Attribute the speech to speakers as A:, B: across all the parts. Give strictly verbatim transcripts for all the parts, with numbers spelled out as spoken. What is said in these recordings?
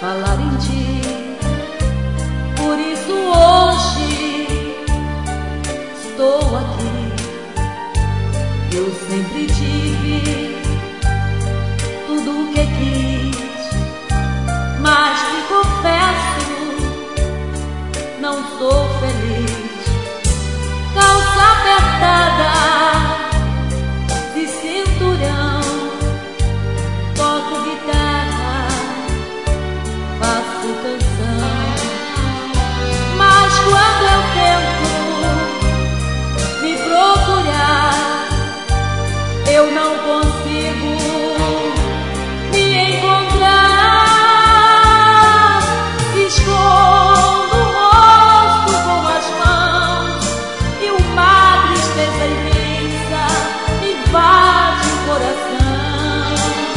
A: falar em ti. Por isso hoje estou aqui. Eu sempre tive tudo o que quis, mas te confesso, não sou feliz. Calça apertada de cinturão, toco guitarra, faço canção, mas quando eu tento me procurar, eu não consigo me encontrar. Escondo o rosto com as mãos e uma tristeza imensa invade o coração.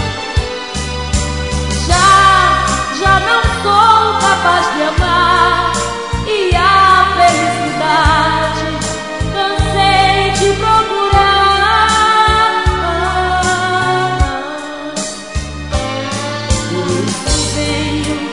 A: Já, já não sou capaz de amar, e a felicidade cansei de procurar. Por isso venho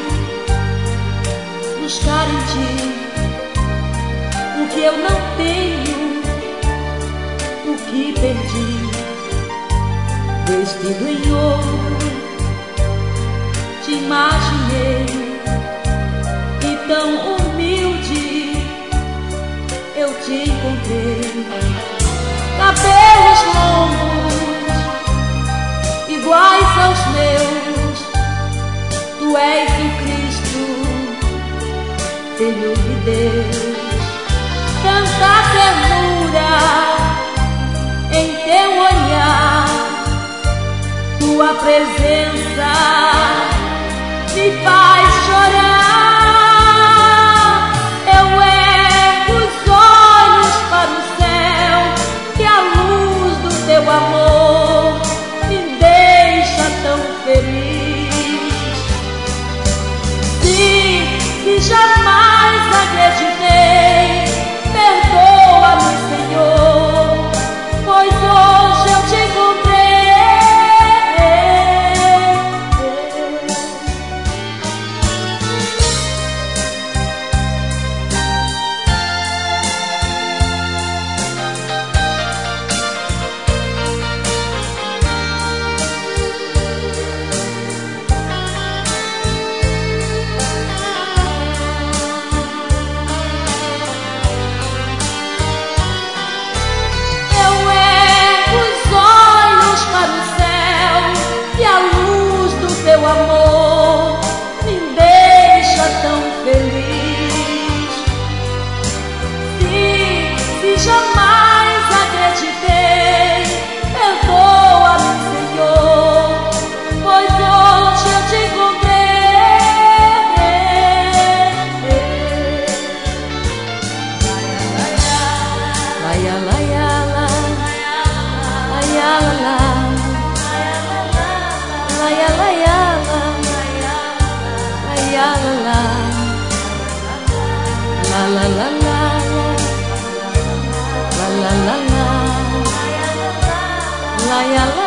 A: buscar em ti o que eu não tenho, o que perdi. Vestido em ouro te imaginei, e tão humilde eu te encontrei. Cabelos longos iguais aos meus, tu és o Cristo, Filho de Deus. Tanta ternura em teu olhar, tua presença me faz chorar. Eu ergo os olhos para o céu, e a luz do teu amor me deixa tão feliz. Se, se jamais acreditei, perdoa-me, Senhor, pois hoje eu te encontrei. Teu amor me deixa tão feliz. Se, se jamais acreditei, perdoa-me, Senhor, pois hoje eu te encontrei. Laia, laia, laia, laia, laia. La la la la la la la la la la la la la